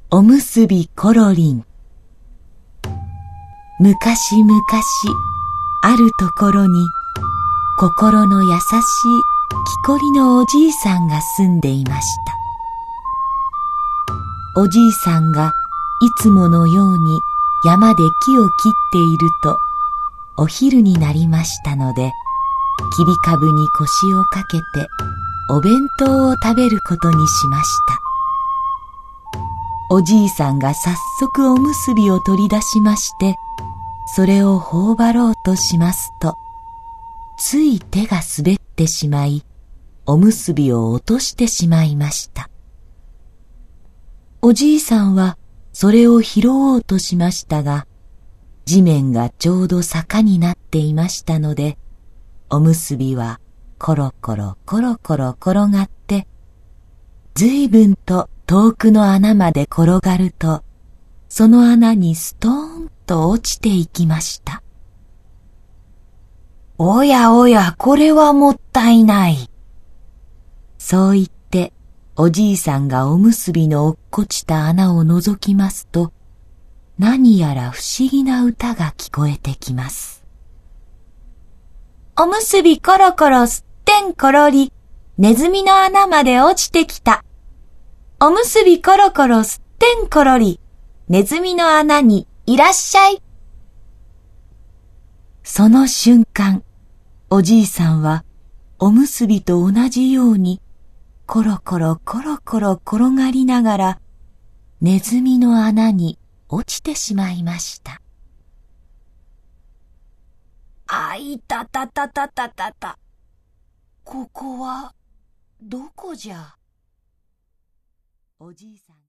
おむすびころりん。昔々あるところに心の優しい木こりのおじいさんが住んでいました。おじいさんがいつものように山で木を切っているとお昼になりましたので、切り株に腰をかけてお弁当を食べることにしました。おじいさんが早速おむすびを取り出しまして、それを頬張ろうとしますと、つい手が滑ってしまい、おむすびを落としてしまいました。おじいさんはそれを拾おうとしましたが、地面がちょうど坂になっていましたので、おむすびはコロコロコロコロ転がって、ずいぶんと遠くの穴まで転がると、その穴にストーンと落ちていきました。おやおや、これはもったいない。そう言って、おじいさんがおむすびの落っこちた穴を覗きますと、何やら不思議な歌が聞こえてきます。おむすびコロコロすってんころり、ネズミの穴まで落ちてきた。おむすびコロコロすってんころり、ネズミの穴にいらっしゃい。その瞬間、おじいさんはおむすびと同じようにコロコロコロコロ転がりながらネズミの穴に落ちてしまいました。あいたたたたたたた。ここはどこじゃ？おじいさん